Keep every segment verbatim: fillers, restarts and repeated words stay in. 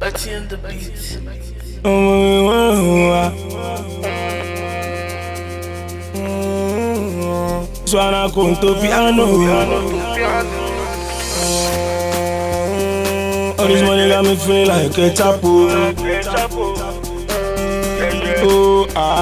Letty and the beats. Suona conto piano. All this money got me feeling like a chapo. Oh,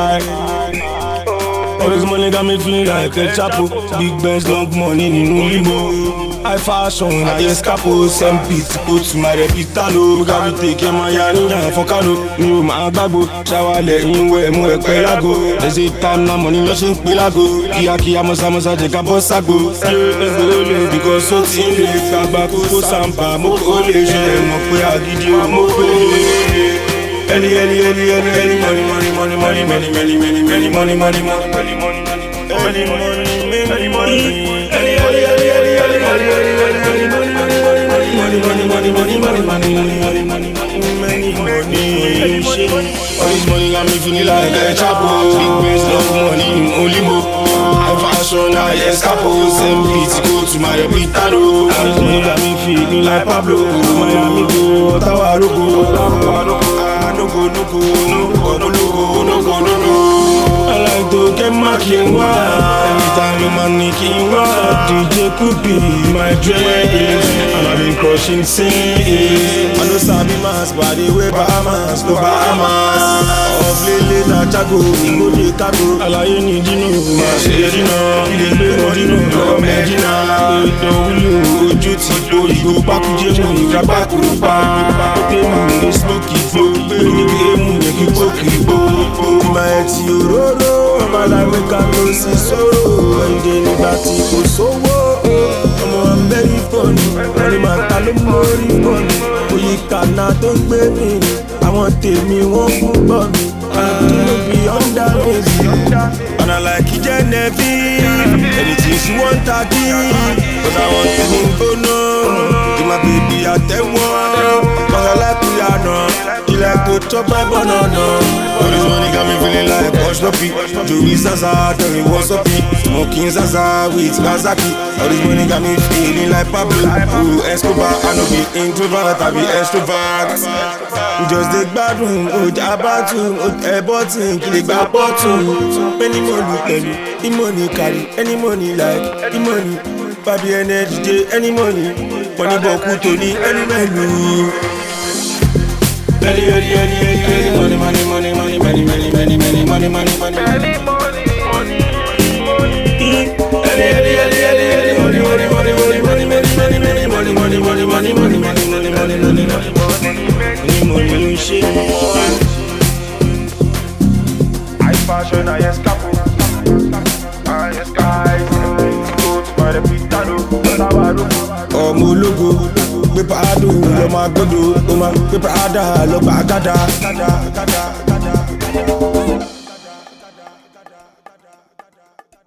I. All this money got me feeling like a chapo. Big Benz, long money, nínú limo. High fashion, I escapo. Same beat, go to my repitalo. Got me take my yarn, yeah, for cano. Me my babo, shower lẹ́yìn wẹ̀ mú ẹ̀pẹ́ lágo. They say time na money, lọ ṣe ń pè lágo. Kíákíá mọ́sá mọ́sá jẹ́ ká bọ́ ságo. Ẹgbẹ́ olè because ó ti ń lè gbàgbà kókó sàǹbà. Mo kò lè ṣe é mọ̀ pé àgídí o mo pè é. Any, any, any, any, any money, money, money, money, many, many, many, many, money, money, money, money, money, money, money, money, money, money, any, any, any, any, any, money, money, money, money, money, money, money, money, money, money, money, money, money, money, money, money, shit. All this money got me feeling like a chapo. Big Benz, long money, only mo. High fashion, I escapo. Same beat, go to my repitado. All this money got me feeling like Pablo. Miami go, Ottawa go. No go, no go, no go, no go, no go, no go. I like to get my king one. Every time you money king one. D J could be my dream. And I've been crushing scenes. I know Sabi Mas, body way Bahamas, no Bahamas. Of Lele na Chago, Ingo de Cabo. Alaye ni Dino, Maserino, Ilé Modino, Lọ Medina. Ìdánwò ojú ti bo ìgò pákújẹ́ mú ìgbàgbà kúrò pa. Pété mú ní smoky flow. My Tiororo, my life we can no see sorrow. And they need that people so woe. I'm very funny, money man tell them more funny. We cannot don't pay me. I want to me one good for me. I do be under me. And I like Genevieve. Anything she want I give. Cause I want to go no. Give my baby a ten one. Cause I like piano. You like to chop my banana. All this money got me feeling like Hush Puppy. Joey Zaza, tell me what's up. Smoking Zaza with Kazaki. All this money got me feeling like Pablo. Ooh, Escobar, I know be introvert, I be extrovert. We just take bad room, oh, Jabatu, oh, a button, kill it back bottom. Any money, any, any money carry, any money like, any money. Baby energy, any money. Money boku Tony, any menu. Money, money, money, money, money, money, money, money, money, money, money, money, money, money, money, I fashion, I escapo, I escape, go to my repitado, ọmọ ológo gbé pàdó lọ máa gbọdọ ó máa gbé pàdá lọ bá gàdá.